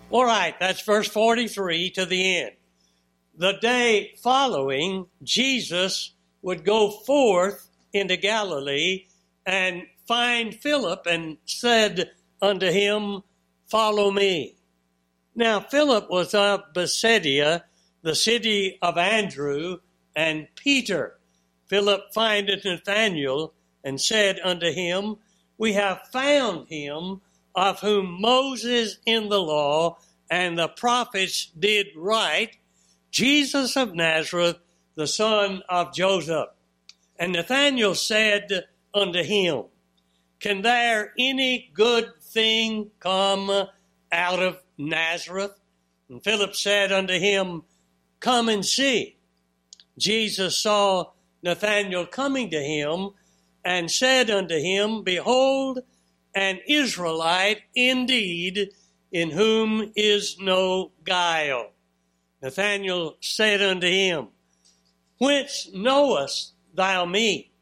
All right, that's verse 43 to the end. The day following, Jesus would go forth into Galilee and find Philip and said unto him, Follow me. Now Philip was of Bethsaida, the city of Andrew and Peter. Philip findeth Nathanael and said unto him, We have found him of whom Moses in the law and the prophets did write, Jesus of Nazareth, the son of Joseph. And Nathanael said unto him, Can there any good thing come out of Nazareth? And Philip said unto him, Come and see. Jesus saw Nathanael coming to him and said unto him, Behold, an Israelite indeed, in whom is no guile. Nathanael said unto him, Whence knowest thou me?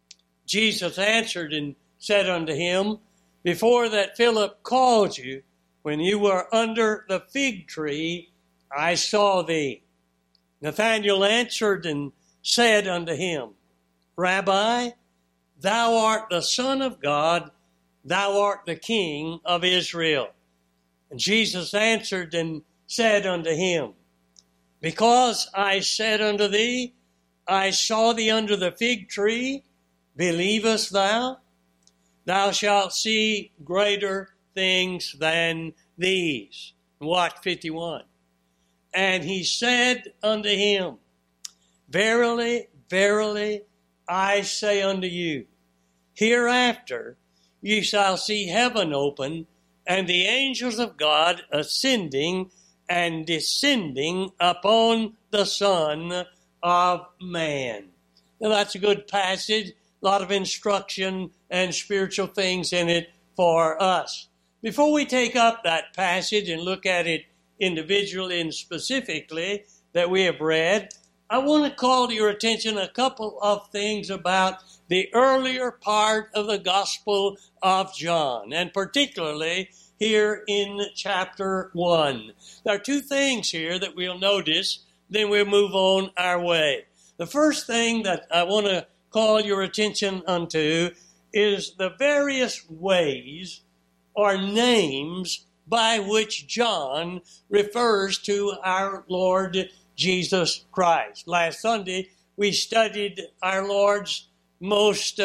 Jesus answered and said unto him, Before that Philip called you, when you were under the fig tree, I saw thee. Nathanael answered and said unto him, Rabbi, thou art the Son of God, thou art the King of Israel. And Jesus answered and said unto him, Because I said unto thee, I saw thee under the fig tree, believest thou? Thou shalt see greater things than these. Watch 51. And he said unto him, Verily, verily, I say unto you, hereafter ye shall see heaven open, and the angels of God ascending and descending upon the Son of Man. Now that's a good passage, a lot of instruction and spiritual things in it for us. Before we take up that passage and look at it individually and specifically that we have read, I want to call to your attention a couple of things about the earlier part of the Gospel of John, and particularly here in chapter 1. There are two things here that we'll notice, then we'll move on our way. The first thing that I want to call your attention unto is the various ways or names by which John refers to our Lord Jesus Christ. Last Sunday, we studied our Lord's most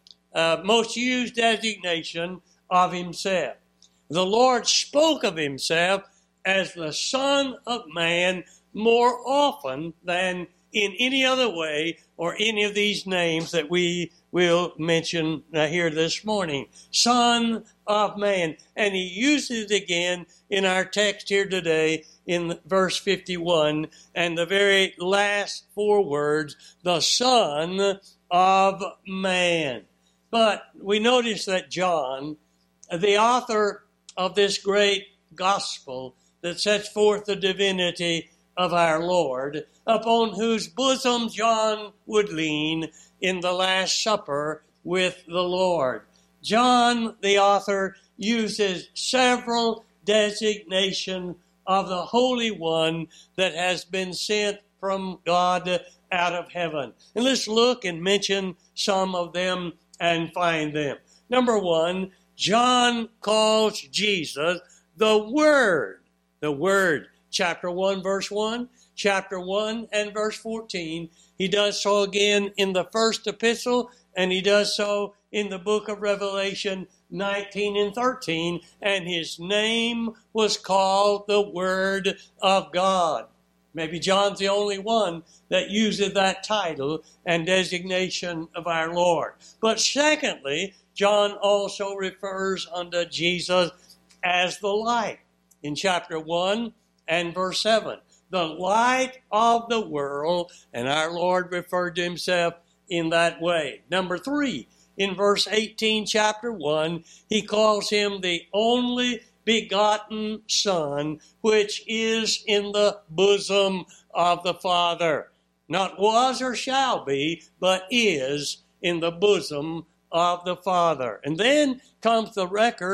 used designation of himself. The Lord spoke of himself as the Son of Man more often than in any other way or any of these names that we will mention here this morning. Son of Man. And he uses it again in our text here today in verse 51 and the very last four words, the Son of Man. But we notice that John, the author of this great gospel that sets forth the divinity of our Lord, upon whose bosom John would lean in the Last Supper with the Lord. John, the author, uses several designations of the Holy One that has been sent from God out of heaven. And let's look and mention some of them and find them. Number one, John calls Jesus the Word. The Word. Chapter 1, verse 1, chapter 1 and verse 14. He does so again in the first epistle, and he does so in the book of Revelation 19 and 13. And his name was called the Word of God. Maybe John's the only one that uses that title and designation of our Lord. But secondly, John also refers unto Jesus as the light. In chapter 1 and verse 7, the light of the world, and our Lord referred to himself in that way. Number 3, in verse 18, chapter 1, he calls him the only begotten Son, which is in the bosom of the Father. Not was or shall be, but is in the bosom of the Father. And then comes the record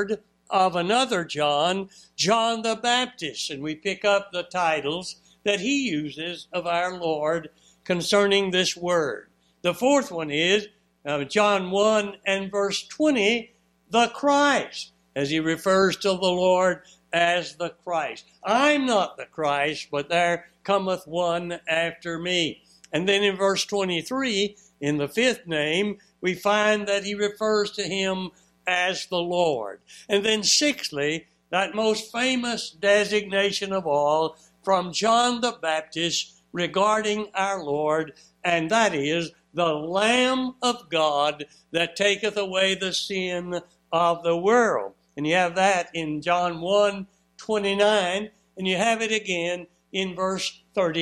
of another John, John the Baptist. And we pick up the titles that he uses of our Lord concerning this word. The fourth one is John 1 and verse 20, the Christ, as he refers to the Lord as the Christ. I'm not the Christ, but there cometh one after me. And then in verse 23, in the fifth name, we find that he refers to him as the Lord. And then sixthly, that most famous designation of all from John the Baptist regarding our Lord, and that is the Lamb of God that taketh away the sin of the world. And you have that in John 1:29, and you have it again in verse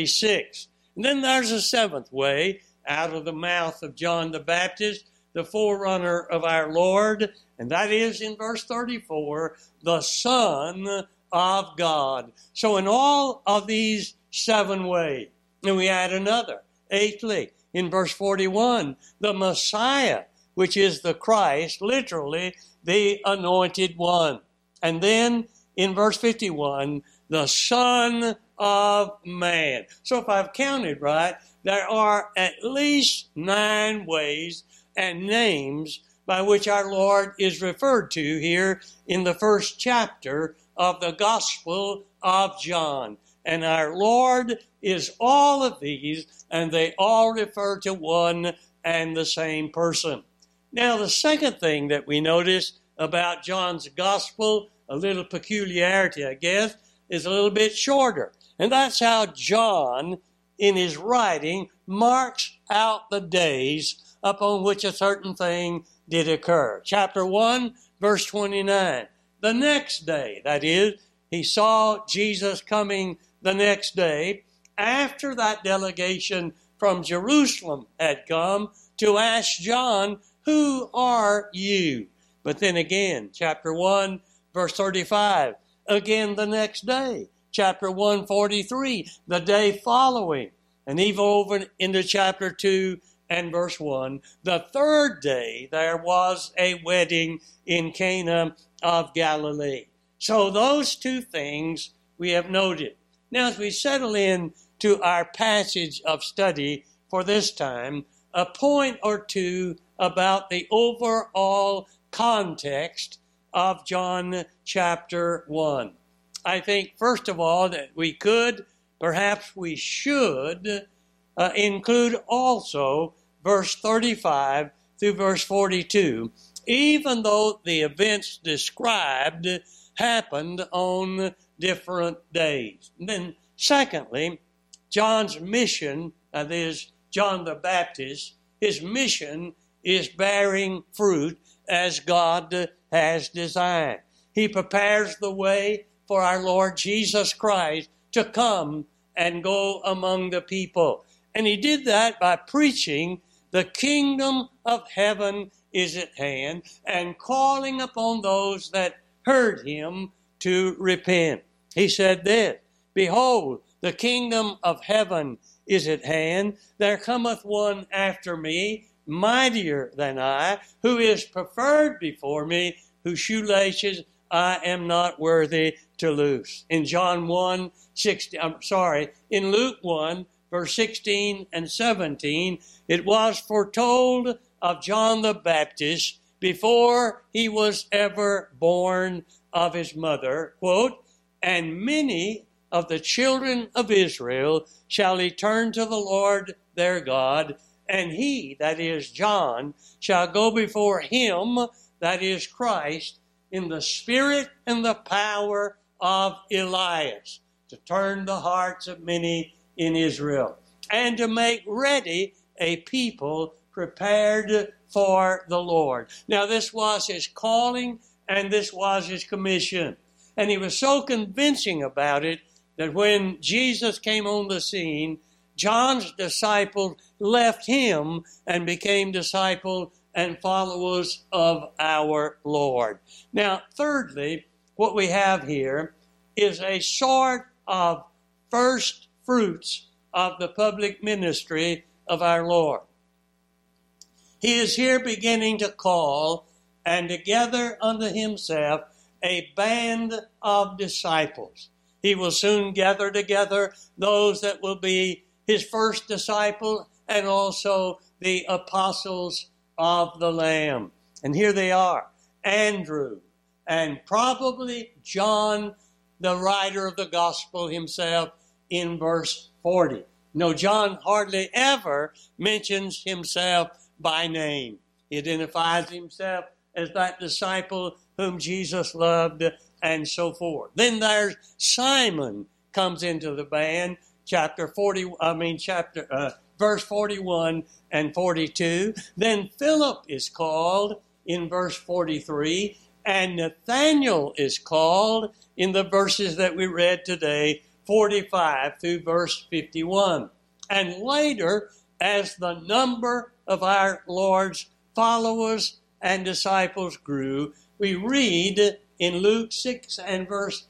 36. And then there's a seventh way out of the mouth of John the Baptist, the forerunner of our Lord, and that is in verse 34, the Son of God. So in all of these seven ways, and we add another, eighthly, in verse 41, the Messiah, which is the Christ, literally the anointed one. And then in verse 51, the Son of Man. So if I've counted right, there are at least 9 ways and names by which our Lord is referred to here in the first chapter of the Gospel of John. And our Lord is all of these, and they all refer to one and the same person. Now, the second thing that we notice about John's Gospel, a little peculiarity, I guess, is a little bit shorter. And that's how John, in his writing, marks out the days upon which a certain thing did occur. Chapter 1, verse 29. The next day, that is, he saw Jesus coming the next day after that delegation from Jerusalem had come to ask John, who are you? But then again, chapter 1, verse 35, again the next day. Chapter 143, the day following. And even over into chapter 2 and verse 1, the third day there was a wedding in Cana of Galilee. So those two things we have noted. Now as we settle in to our passage of study for this time, a point or two about the overall context of John chapter 1. I think, first of all, that we could, perhaps we should, include also verse 35 through verse 42, even though the events described happened on different days. And then, secondly, John's mission, that is, John the Baptist, his mission is bearing fruit as God has designed. He prepares the way for our Lord Jesus Christ to come and go among the people. And he did that by preaching the kingdom of heaven is at hand and calling upon those that heard him to repent. He said this, behold, the kingdom of heaven is at hand. There cometh one after me, mightier than I, who is preferred before me, whose shoelaces I am not worthy to loose. In in Luke 1, verse 16 and 17, it was foretold of John the Baptist before he was ever born of his mother, quote, and many of the children of Israel shall return to the Lord their God, and he, that is John, shall go before him, that is Christ, in the spirit and the power of Elias, to turn the hearts of many in Israel, and to make ready a people prepared for the Lord. Now this was his calling, and this was his commission. And he was so convincing about it that when Jesus came on the scene, John's disciples left him and became disciples and followers of our Lord. Now, thirdly, what we have here is a sort of first fruits of the public ministry of our Lord. He is here beginning to call and to gather unto himself a band of disciples. He will soon gather together those that will be his first disciple and also the apostles of the Lamb. And here they are, Andrew and probably John, the writer of the gospel himself, in verse 40. No, John hardly ever mentions himself by name. He identifies himself as that disciple whom Jesus loved and so forth. Then there's Simon comes into the band, verse 41 and 42. Then Philip is called in verse 43, and Nathanael is called in the verses that we read today, 45 through verse 51. And later, as the number of our Lord's followers and disciples grew, we read in Luke 6 and verse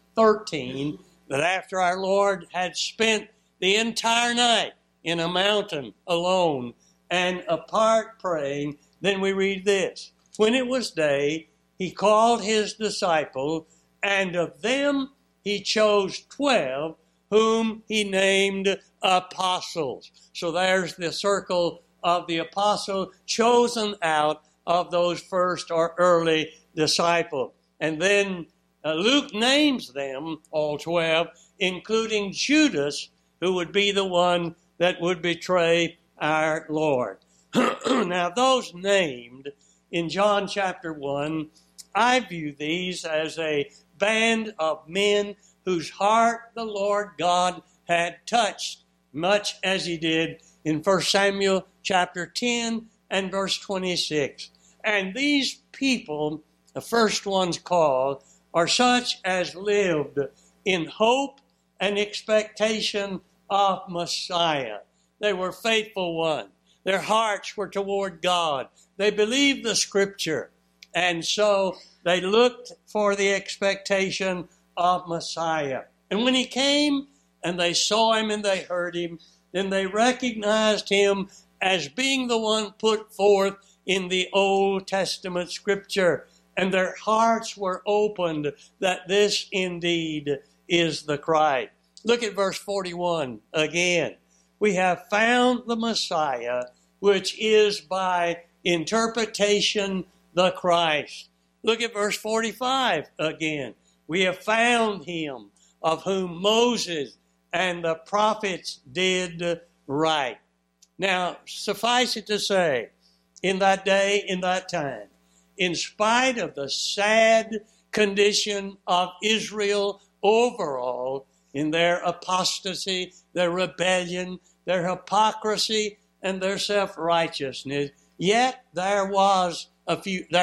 13 that after our Lord had spent the entire night in a mountain alone and apart praying, then we read this. When it was day, he called his disciples, and of them he chose 12, whom he named apostles. So there's the circle of the apostle chosen out of those first or early disciples. And then Luke names them, all 12, including Judas, who would be the one that would betray our Lord. Now, those named in John chapter 1, I view these as a band of men whose heart the Lord God had touched, much as he did in 1 Samuel chapter 10 and verse 26. And these people, the first ones called, are such as lived in hope and expectation of Messiah. They were faithful ones. Their hearts were toward God. They believed the Scripture. And so they looked for the expectation of Messiah. And when he came and they saw him and they heard him, then they recognized him as being the one put forth in the Old Testament Scripture. And their hearts were opened that this indeed is the Christ. Look at verse 41 again. We have found the Messiah, which is by interpretation the Christ. Look at verse 45 again. We have found him of whom Moses and the prophets did write. Now, suffice it to say, in that day, in that time, in spite of the sad condition of Israel overall, in their apostasy, their rebellion, their hypocrisy, and their self-righteousness, yet there were a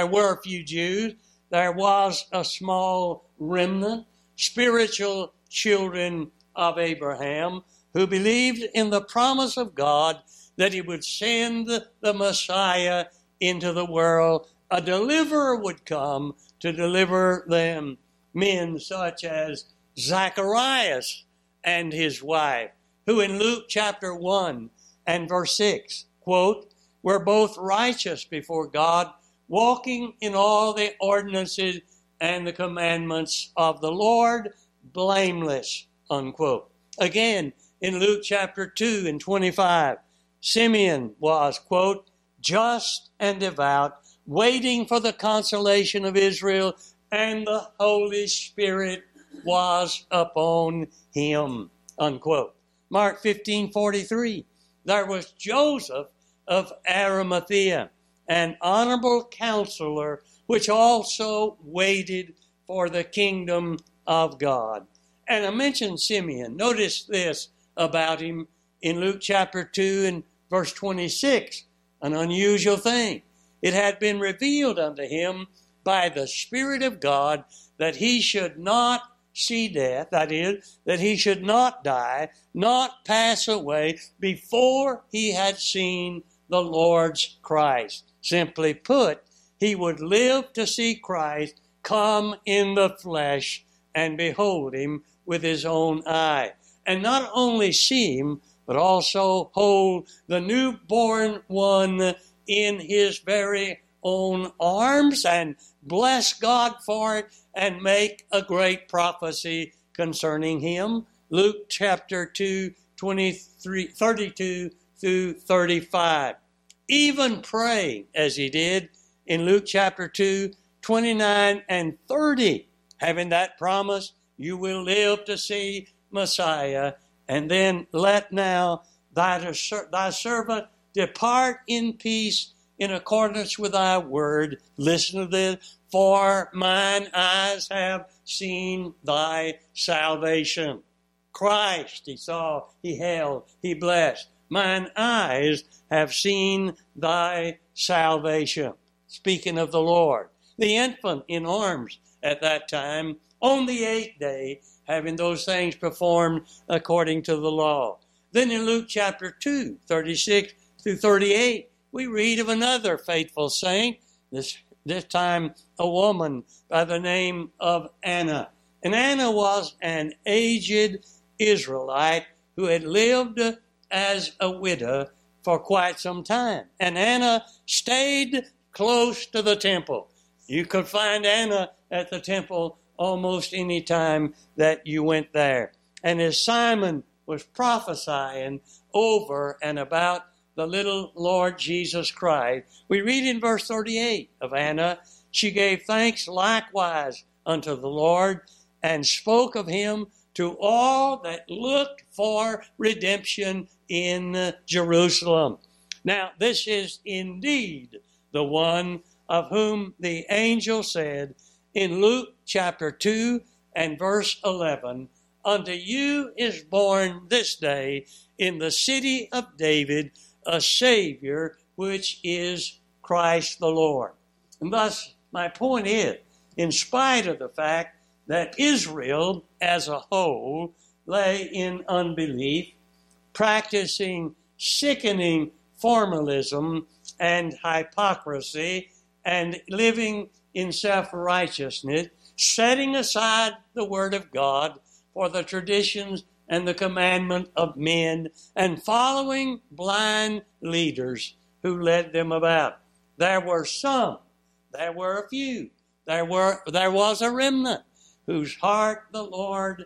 few Jews, there was a small remnant, spiritual children of Abraham, who believed in the promise of God that he would send the Messiah into the world. A deliverer would come to deliver them, men such as Zacharias and his wife, who in Luke chapter 1 and verse 6, quote, were both righteous before God, walking in all the ordinances and the commandments of the Lord, blameless, unquote. Again, in Luke chapter 2 and 25, Simeon was, quote, just and devout, waiting for the consolation of Israel, and the Holy Spirit was upon him, unquote. Mark 15:43, there was Joseph of Arimathea, an honorable counselor, which also waited for the kingdom of God. And I mentioned Simeon. Notice this about him in Luke chapter 2 and verse 26, an unusual thing. It had been revealed unto him by the Spirit of God that he should not see death, that is, that he should not die, not pass away before he had seen the Lord's Christ. Simply put, he would live to see Christ come in the flesh and behold him with his own eye. And not only see him, but also hold the newborn one in his very own arms and bless God for it and make a great prophecy concerning him. Luke chapter 2, 32 through 35. Even praying as he did in Luke chapter 2, 29 and 30, having that promise, you will live to see Messiah. And then let now thy servant depart in peace in accordance with thy word. Listen to this. For mine eyes have seen thy salvation. Christ he saw, he held, he blessed. Mine eyes have seen thy salvation. Speaking of the Lord. The infant in arms at that time, on the 8th day, having those things performed according to the law. Then in Luke chapter 2, 36 through 38, we read of another faithful saint, this time a woman by the name of Anna. And Anna was an aged Israelite who had lived as a widow for quite some time. And Anna stayed close to the temple. You could find Anna at the temple almost any time that you went there. And as Simon was prophesying over and about the little Lord Jesus Christ, we read in verse 38 of Anna, she gave thanks likewise unto the Lord and spoke of him to all that looked for redemption in Jerusalem. Now, this is indeed the one of whom the angel said in Luke chapter 2 and verse 11, unto you is born this day in the city of David a Savior, which is Christ the Lord. And thus, my point is, in spite of the fact that Israel as a whole lay in unbelief, practicing sickening formalism and hypocrisy, and living in self-righteousness, setting aside the Word of God for the traditions and the commandment of men, and following blind leaders who led them about. There were some, there were a few, there was a remnant whose heart the Lord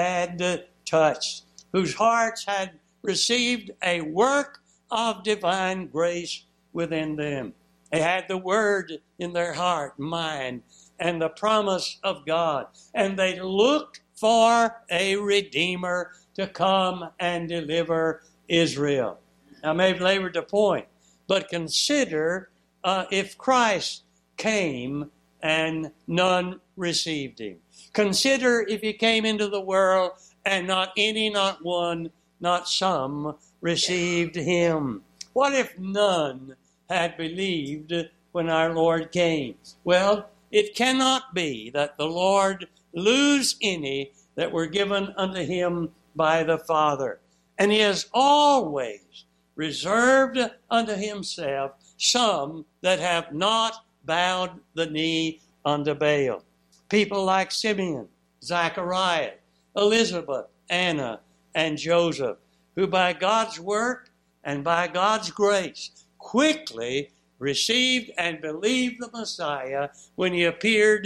had touched, whose hearts had received a work of divine grace within them. They had the Word in their heart, mind, and the promise of God. And they looked for a Redeemer to come and deliver Israel. I may have labored the point, but consider if Christ came and none received him. Consider if he came into the world and not any, not one, not some received him. What if none had believed when our Lord came? Well, it cannot be that the Lord lose any that were given unto him by the Father. And he has always reserved unto himself some that have not bowed the knee unto Baal. People like Simeon, Zachariah, Elizabeth, Anna, and Joseph, who by God's work and by God's grace quickly received and believed the Messiah when he appeared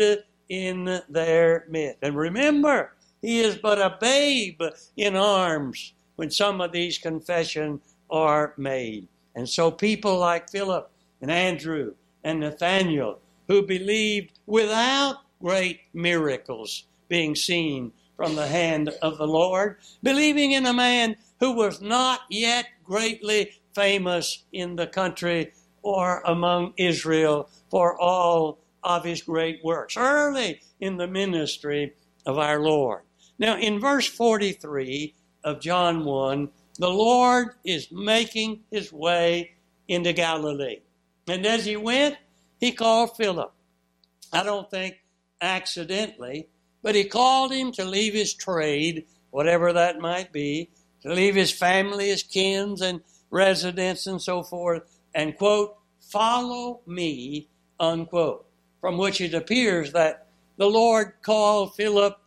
in their midst. And remember, he is but a babe in arms when some of these confessions are made. And so people like Philip and Andrew and Nathaniel, who believed without great miracles being seen from the hand of the Lord, believing in a man who was not yet greatly famous in the country or among Israel for all of his great works, early in the ministry of our Lord. Now, in verse 43 of John 1, the Lord is making his way into Galilee. And as he went, he called Philip. I don't think accidentally, but he called him to leave his trade, whatever that might be, to leave his family, his kins and residence and so forth, and, quote, follow me, unquote, from which it appears that the Lord called Philip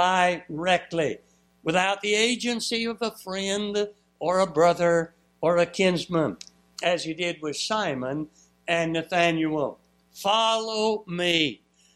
directly, without the agency of a friend or a brother or a kinsman, as he did with Simon and Nathaniel. Follow me.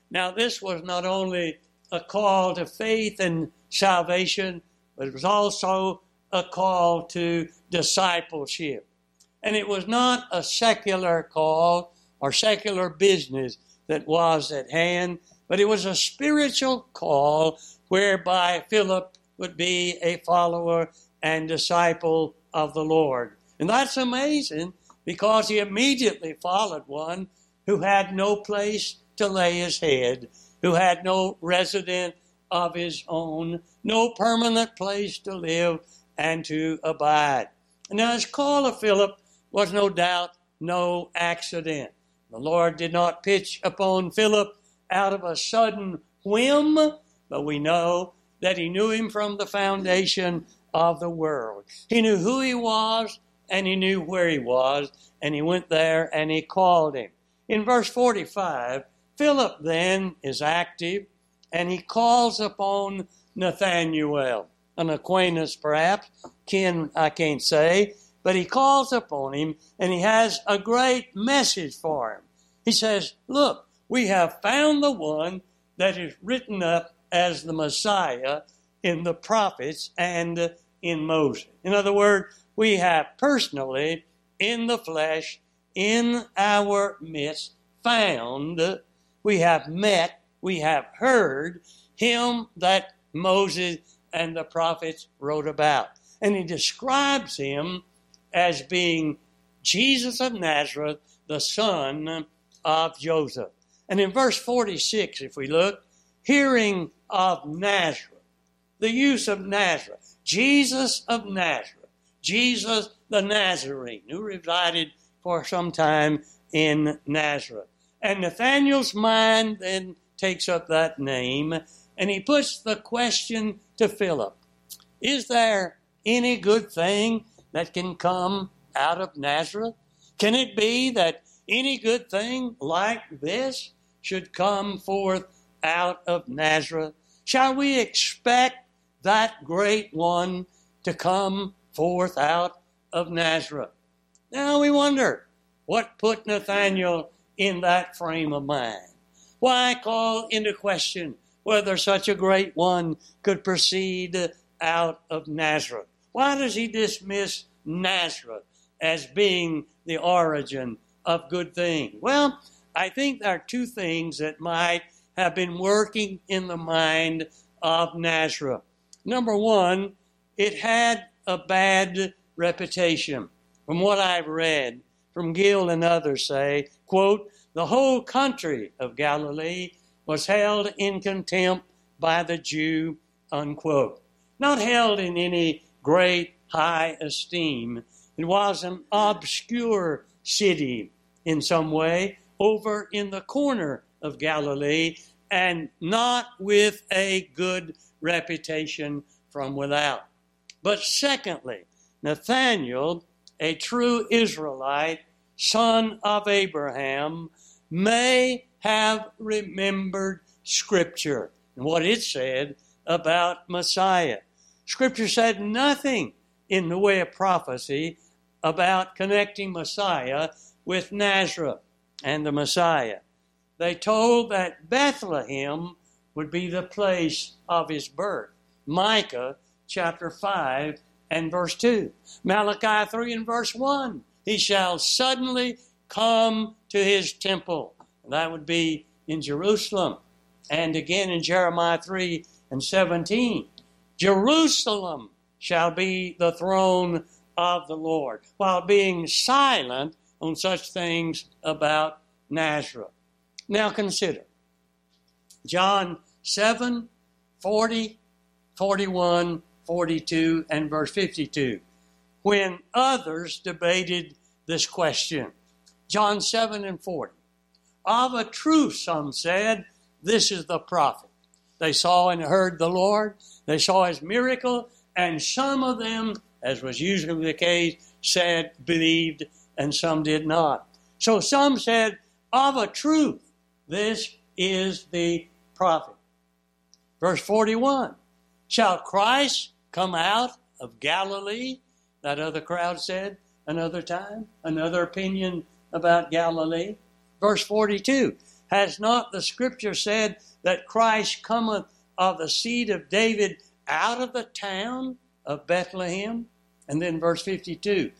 Now, this was not only a call to faith and salvation, but it was also a call to discipleship. And it was not a secular call or secular business that was at hand, but it was a spiritual call whereby Philip would be a follower and disciple of the Lord. And that's amazing, because he immediately followed one who had no place to lay his head, who had no residence of his own, no permanent place to live and to abide. Now, his call of Philip was no doubt no accident. The Lord did not pitch upon Philip out of a sudden whim, but we know that he knew him from the foundation of the world. He knew who he was, and he knew where he was, and he went there and he called him. In verse 45, Philip then is active, and he calls upon Nathanael, an acquaintance perhaps, kin I can't say, but he calls upon him, and he has a great message for him. He says, look, we have found the one that is written up as the Messiah in the prophets and in Moses. In other words, we have personally, in the flesh, in our midst, found, we have met, we have heard him that Moses and the prophets wrote about. And he describes him as being Jesus of Nazareth, the son of Joseph. And in verse 46, if we look, hearing of Nazareth, the use of Nazareth, Jesus of Nazareth, Jesus the Nazarene, who resided for some time in Nazareth. And Nathanael's mind then takes up that name, and he puts the question to Philip, is there any good thing that can come out of Nazareth? Can it be that any good thing like this should come forth out of Nazareth? Shall we expect that great one to come forth out of Nazareth? Now we wonder, what put Nathanael in that frame of mind? Why call into question whether such a great one could proceed out of Nazareth? Why does he dismiss Nazareth as being the origin of good things? Well, I think there are two things that might have been working in the mind of Nazareth. Number one, it had a bad reputation. From what I've read, from Gill and others say, quote, the whole country of Galilee was held in contempt by the Jew, unquote. Not held in any great high esteem. It was an obscure city in some way over in the corner of Galilee, and not with a good reputation from without. But secondly, Nathanael, a true Israelite, son of Abraham, may have remembered Scripture and what it said about Messiah. Scripture said nothing in the way of prophecy about connecting Messiah with Nazareth and the Messiah. They told that Bethlehem would be the place of his birth. Micah chapter 5 and verse 2. Malachi 3 and verse 1. He shall suddenly come to his temple. And that would be in Jerusalem. And again in Jeremiah 3 and 17. Jerusalem shall be the throne of the Lord, while being silent on such things about Nazareth. Now consider John 7, 40, 41, 42, and verse 52. When others debated this question, John 7 and 40. Of a truth, some said, this is the prophet. They saw and heard the Lord. They saw his miracle, and some of them, as was usually the case, said, believed, and some did not. So some said, of a truth, this is the prophet. Verse 41, shall Christ come out of Galilee? That other crowd said another time, another opinion about Galilee. Verse 42, Has not the Scripture said that Christ cometh of the seed of David out of the town of Bethlehem? And then verse 52,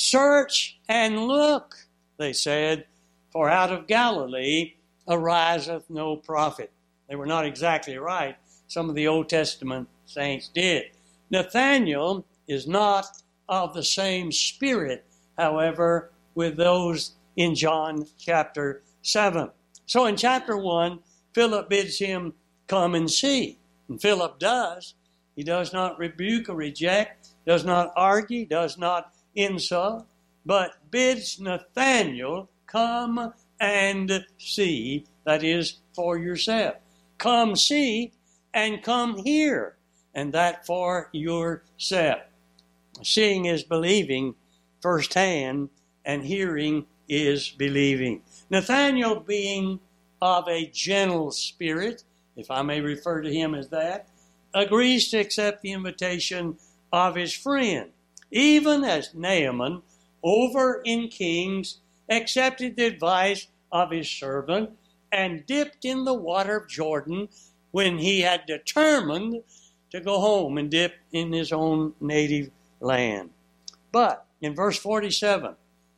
search and look, they said, for out of Galilee ariseth no prophet. They were not exactly right. Some of the Old Testament saints did. Nathanael is not of the same spirit, however, with those in John chapter 7. So in chapter 1, Philip bids him come and see. And Philip does. He does not rebuke or reject, does not argue, does not insult, but bids Nathanael come and see, that is, for yourself. Come see and come hear, and that for yourself. Seeing is believing firsthand, and hearing is believing. Nathanael, being of a gentle spirit, if I may refer to him as that, agrees to accept the invitation of his friend, even as Naaman, over in Kings, accepted the advice of his servant and dipped in the water of Jordan when he had determined to go home and dip in his own native land. But in verse 47,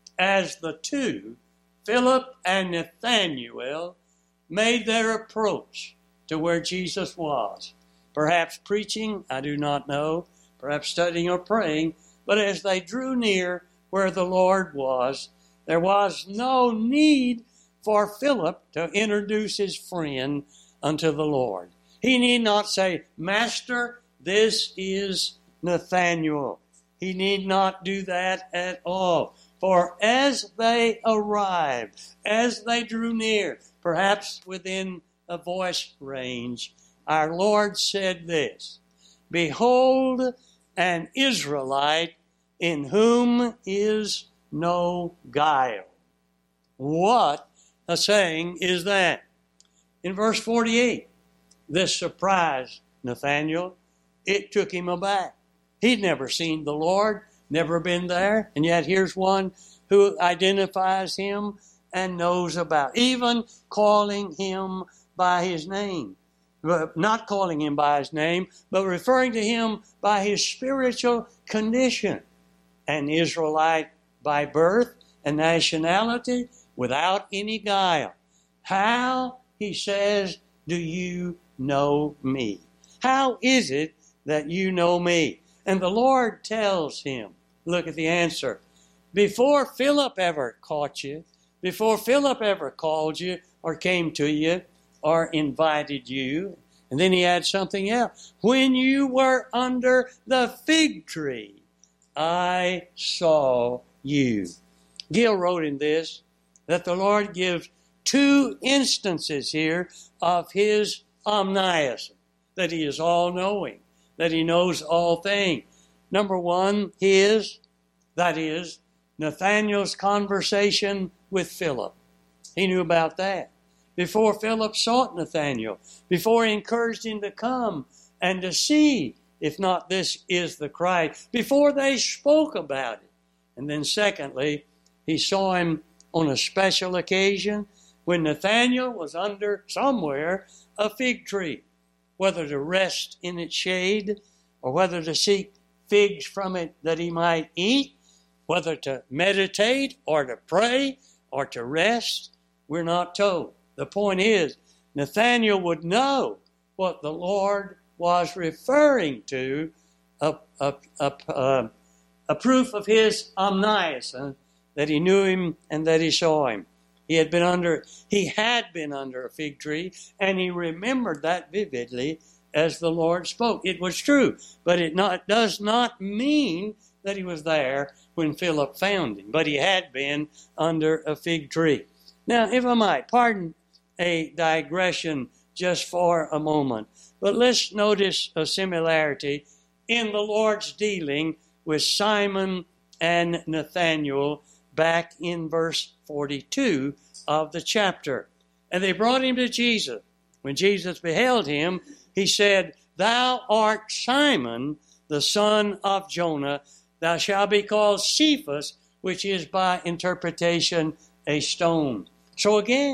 as the two, Philip and Nathanael, made their approach to where Jesus was, perhaps preaching, I do not know, perhaps studying or praying, but as they drew near where the Lord was, there was no need for Philip to introduce his friend unto the Lord. He need not say, Master, this is Nathanael. He need not do that at all. For as they arrived, as they drew near, perhaps within a voice range, our Lord said this, Behold, an Israelite in whom is no guile. What a saying is that? In verse 48, this surprised Nathanael. It took him aback. He'd never seen the Lord, never been there, and yet here's one who identifies him and knows about, even calling him by his name. Not calling him by his name, but referring to him by his spiritual condition. An Israelite by birth and nationality, without any guile. How, he says, do you know me? How is it that you know me? And the Lord tells him, look at the answer. Before Philip ever caught you, before Philip ever called you or came to you or invited you, and then he adds something else. When you were under the fig tree, I saw you. Gill wrote in this that the Lord gives two instances here of his omniscience, that he is all-knowing, that he knows all things. Number one, that is, Nathanael's conversation with Philip. He knew about that. Before Philip sought Nathanael, before he encouraged him to come and to see if not this is the Christ, before they spoke about it. And then secondly, he saw him on a special occasion when Nathanael was under somewhere a fig tree, whether to rest in its shade or whether to seek figs from it that he might eat, whether to meditate or to pray or to rest, we're not told. The point is, Nathanael would know what the Lord was referring to, a proof of his omniscience, that he knew him and that he saw him. He had been under a fig tree, and he remembered that vividly as the Lord spoke. It was true, but it does not mean that he was there when Philip found him, but he had been under a fig tree. Now, if I might, pardon a digression just for a moment, but let's notice a similarity in the Lord's dealing with Simon and Nathanael back in verse 42 of the chapter. And they brought him to Jesus. When Jesus beheld him, he said, Thou art Simon, the son of Jonah. Thou shalt be called Cephas, which is by interpretation a stone. So again,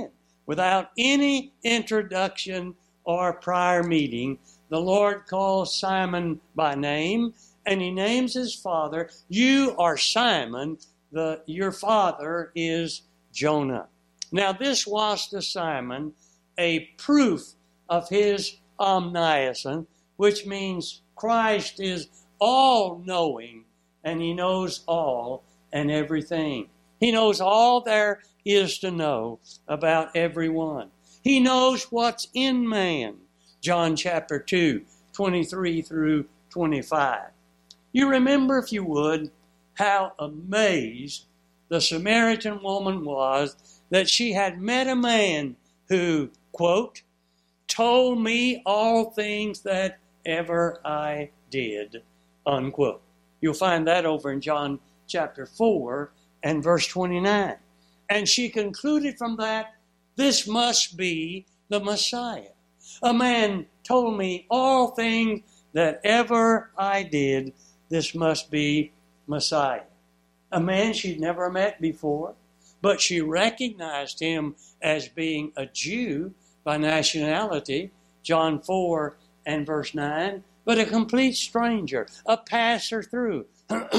without any introduction or prior meeting, the Lord calls Simon by name, and he names his father. You are Simon, your father is Jonah. Now this was to Simon a proof of his omniscience, which means Christ is all-knowing, and he knows all and everything. He knows all there is to know about everyone. He knows what's in man. John chapter 2, 23 through 25. You remember, if you would, how amazed the Samaritan woman was that she had met a man who, quote, told me all things that ever I did, unquote. You'll find that over in John chapter 4 and verse 29. And she concluded from that, this must be the Messiah. A man told me all things that ever I did. This must be Messiah. A man she'd never met before, but she recognized him as being a Jew by nationality, John 4 and verse 9, but a complete stranger, a passer through,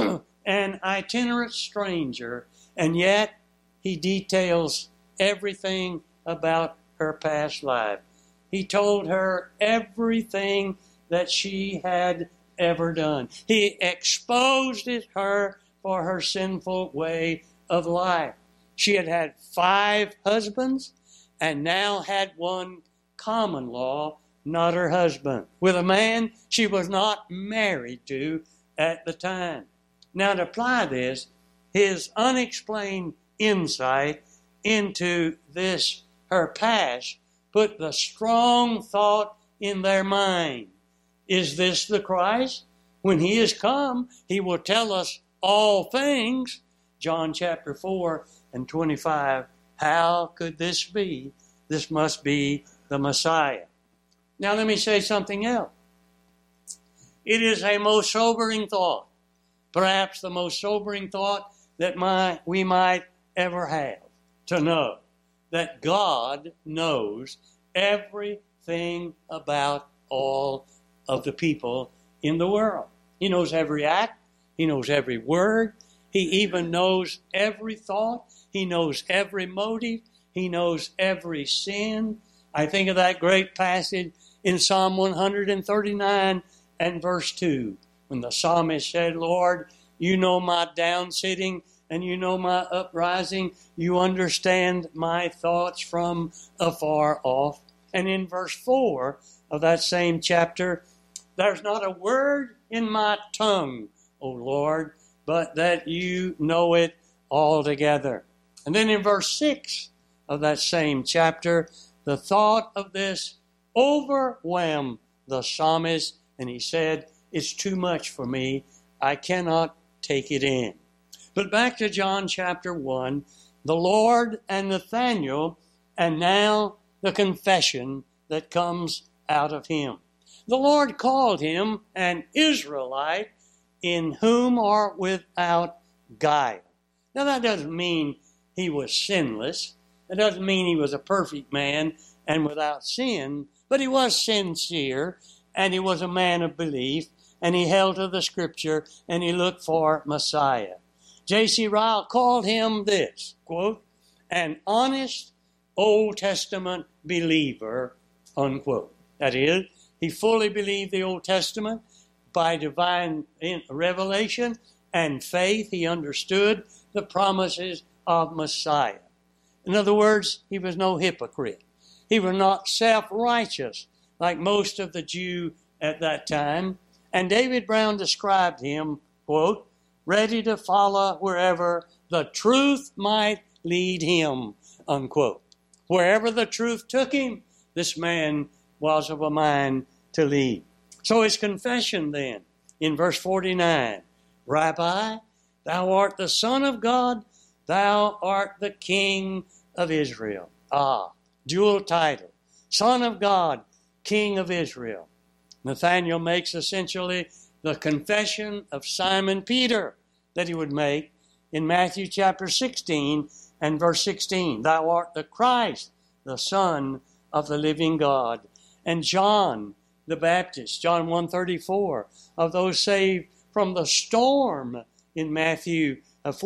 an itinerant stranger, and yet he details everything about her past life. He told her everything that she had ever done. He exposed her for her sinful way of life. She had had 5 husbands and now had one common law, not her husband, with a man she was not married to at the time. Now to apply this, his unexplained insight into this, her past, put the strong thought in their mind. Is this the Christ? When he is come, he will tell us all things. John chapter 4 and 25. How could this be? This must be the Messiah. Now let me say something else. It is a most sobering thought, perhaps the most sobering thought that we might ever have, to know that God knows everything about all of the people in the world. He knows every act. He knows every word. He even knows every thought. He knows every motive. He knows every sin. I think of that great passage in Psalm 139 and verse 2, when the psalmist said, Lord, you know my down sitting and you know my uprising. You understand my thoughts from afar off. And in verse 4 of that same chapter, there's not a word in my tongue, O Lord, but that you know it altogether. And then in verse 6 of that same chapter, the thought of this overwhelmed the psalmist, and he said, it's too much for me. I cannot take it in. But back to John chapter 1, the Lord and Nathanael, and now the confession that comes out of him. The Lord called him an Israelite in whom are without guile. Now that doesn't mean he was sinless. It doesn't mean he was a perfect man and without sin, but he was sincere and he was a man of belief and he held to the scripture and he looked for Messiah. J.C. Ryle called him this, quote, an honest Old Testament believer, unquote. That is, he fully believed the Old Testament by divine revelation and faith. He understood the promises of Messiah. In other words, he was no hypocrite. He was not self-righteous like most of the Jews at that time. And David Brown described him, quote, ready to follow wherever the truth might lead him, unquote. Wherever the truth took him, this man was of a mind to lead. So his confession then, in verse 49, Rabbi, thou art the Son of God, thou art the King of Israel. Dual title, Son of God, King of Israel. Nathanael makes essentially the confession of Simon Peter that he would make in Matthew chapter 16 and verse 16. Thou art the Christ, the Son of the living God. And John the Baptist, John 1:34, of those saved from the storm in Matthew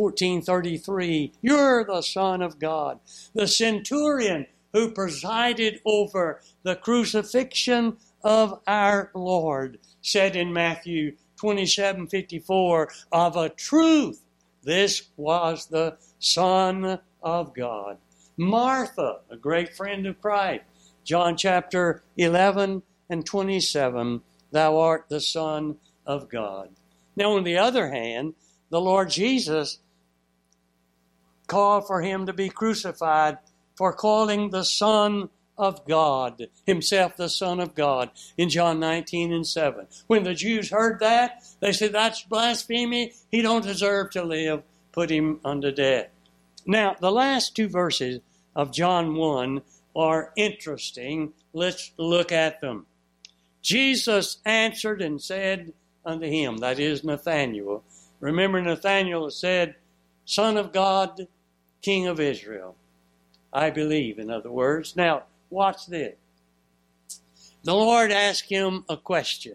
14:33, you're the Son of God. The centurion who presided over the crucifixion of our Lord said in Matthew 27:54, of a truth, this was the Son of God. Martha, a great friend of Christ, John chapter 11 and 27, thou art the Son of God. Now, on the other hand, the Lord Jesus called for him to be crucified for calling the Son of God, himself the Son of God, in John 19 and 7. When the Jews heard that, they said, that's blasphemy. He don't deserve to live. Put him unto death. Now, the last two verses of John 1 are interesting. Let's look at them. Jesus answered and said unto him, that is Nathanael. Remember, Nathanael said, Son of God, King of Israel. I believe, in other words. Now, watch this. The Lord asked him a question.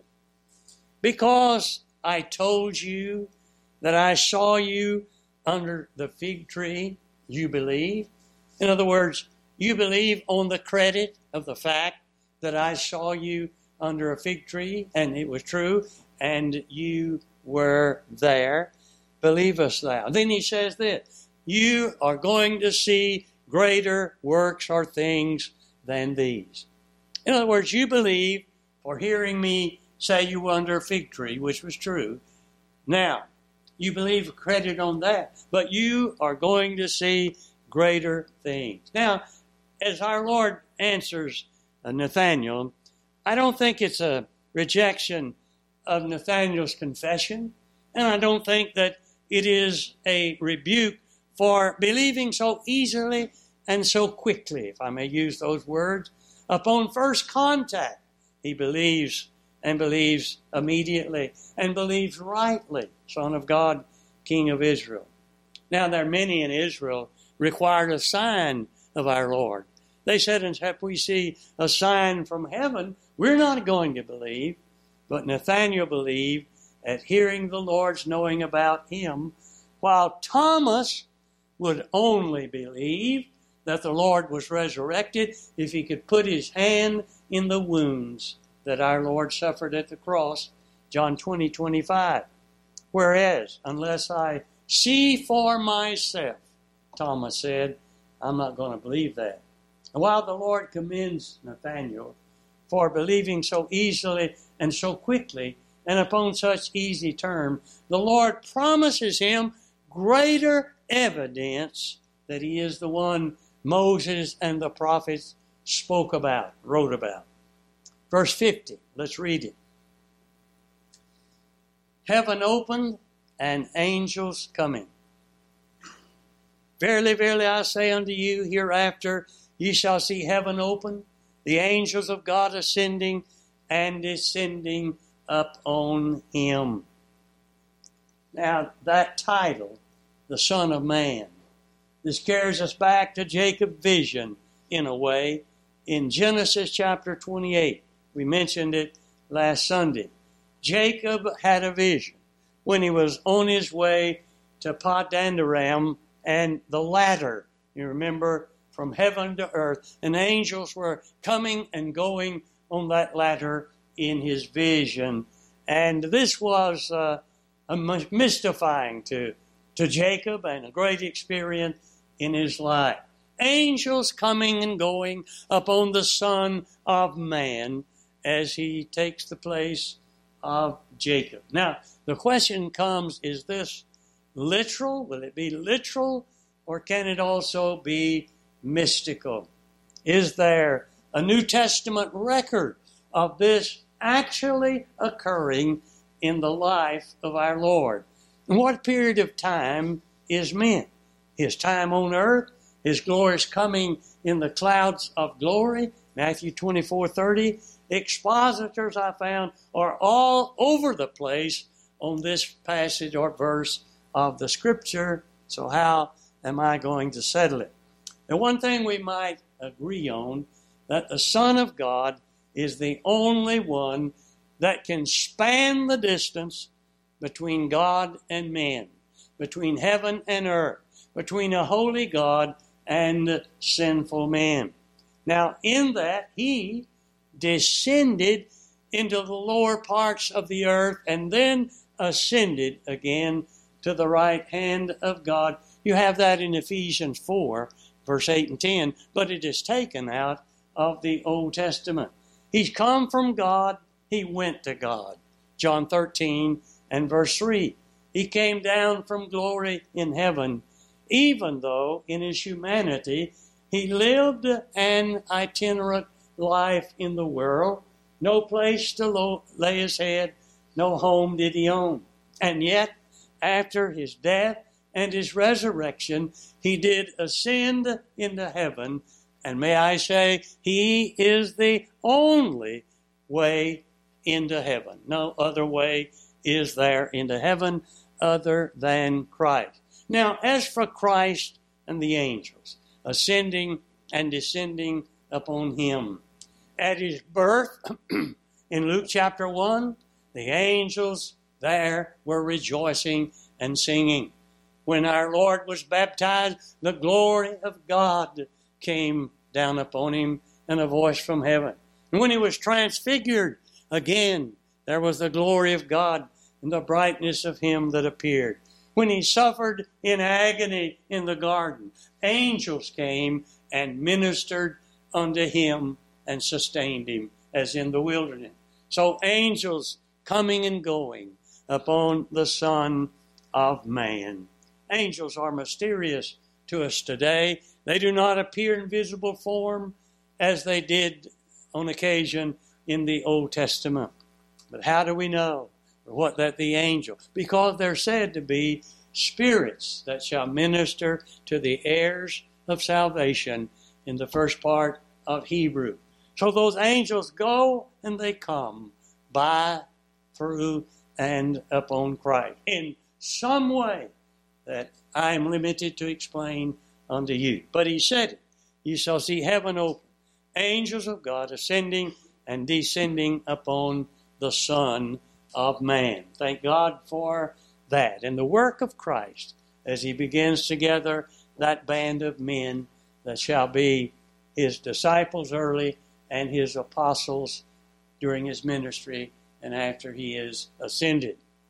Because I told you that I saw you under the fig tree, you believe? In other words, you believe on the credit of the fact that I saw you under a fig tree, and it was true, and you were there. Believest thou? Then he says this, you are going to see greater works or things than these. In other words, you believe for hearing me say you were under a fig tree, which was true. Now, you believe credit on that, but you are going to see greater things. Now, as our Lord answers Nathanael, I don't think it's a rejection of Nathanael's confession, and I don't think that it is a rebuke for believing so easily and so quickly, if I may use those words. Upon first contact, he believes and believes immediately and believes rightly, Son of God, King of Israel. Now, there are many in Israel required a sign of our Lord. They said, except we see a sign from heaven, we're not going to believe. But Nathanael believed at hearing the Lord's knowing about him, while Thomas would only believe that the Lord was resurrected if he could put his hand in the wounds that our Lord suffered at the cross, John 20:25. Whereas, unless I see for myself, Thomas said, I'm not going to believe that. And while the Lord commends Nathanael for believing so easily and so quickly and upon such easy terms, the Lord promises him greater evidence that he is the one Moses and the prophets spoke about, wrote about. Verse 50, let's read it. Heaven opened and angels coming. Verily, verily, I say unto you, hereafter ye shall see heaven open, the angels of God ascending and descending up on him. Now, that title, the Son of Man, this carries us back to Jacob's vision in a way. In Genesis chapter 28, we mentioned it last Sunday. Jacob had a vision when he was on his way to Padan-aram and the ladder, you remember, from heaven to earth, and angels were coming and going on that ladder in his vision. And this was mystifying to Jacob and a great experience in his life. Angels coming and going upon the Son of Man as he takes the place of Jacob. Now, the question comes, is this literal? Will it be literal? Or can it also be mystical? Is there a New Testament record of this actually occurring in the life of our Lord? And what period of time is meant? His time on earth, his glorious coming in the clouds of glory, Matthew 24:30. Expositors, I found, are all over the place on this passage or verse of the Scripture. So how am I going to settle it? The one thing we might agree on that the Son of God is the only one that can span the distance between God and men, between heaven and earth, between a holy God and sinful man. Now, in that, he descended into the lower parts of the earth and then ascended again to the right hand of God. You have that in Ephesians 4, verse 8 and 10, but it is taken out of the Old Testament. He's come from God, he went to God. John 13 and verse 3. He came down from glory in heaven, even though in his humanity he lived an itinerant life in the world, no place to lay his head, no home did he own. And yet, after his death and his resurrection, he did ascend into heaven. And may I say, he is the only way into heaven. No other way is there into heaven other than Christ. Now, as for Christ and the angels, ascending and descending upon him, at his birth, in Luke chapter 1, the angels there were rejoicing and singing. When our Lord was baptized, the glory of God came down upon him and a voice from heaven. And when he was transfigured, again, there was the glory of God and the brightness of him that appeared. When he suffered in agony in the garden, angels came and ministered unto him and sustained him as in the wilderness. So angels coming and going upon the Son of Man. Angels are mysterious to us today. They do not appear in visible form as they did on occasion in the Old Testament. But how do we know what that the angel? Because they're said to be spirits that shall minister to the heirs of salvation in the first part of Hebrew. So those angels go and they come by, through, and upon Christ in some way that I am limited to explain unto you. But he said it. You shall see heaven open, angels of God ascending and descending upon the Son of Man. Thank God for that. And the work of Christ as he begins together that band of men that shall be his disciples early and his apostles during his ministry and after he is ascended.